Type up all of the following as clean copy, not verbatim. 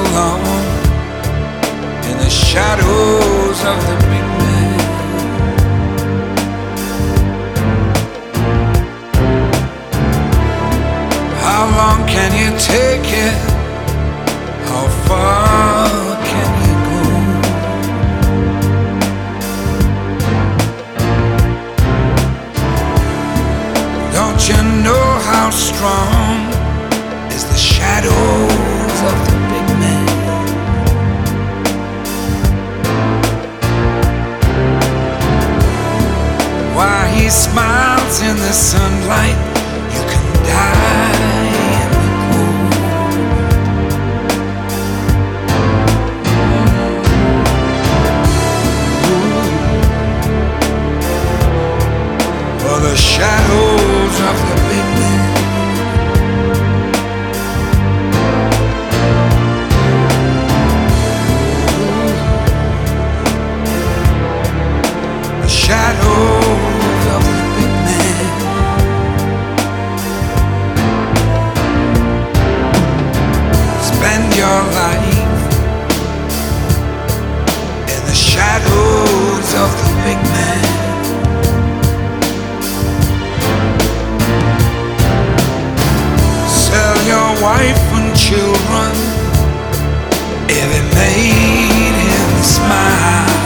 alone in the shadows of the big man. How long can you take it? How far can you go? Don't you know how strong is the shadows of the big man? Why he smiles in the sunlight, you can die in the cold. For the shadows of the big man. The shadows of the big man. Spend your life in the shadows of the big man. Sell your wife and children if it made him smile.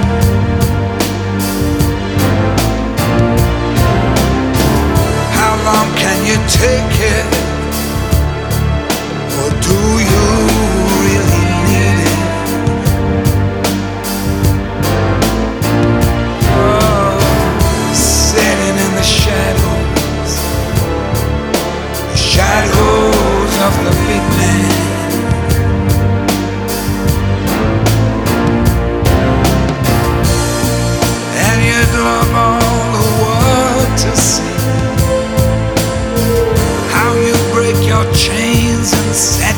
How long can you take it? Or do you really need it? Oh, sitting in the shadows, the shadows of the big man. And you'd love all the world to see how you break your chains and set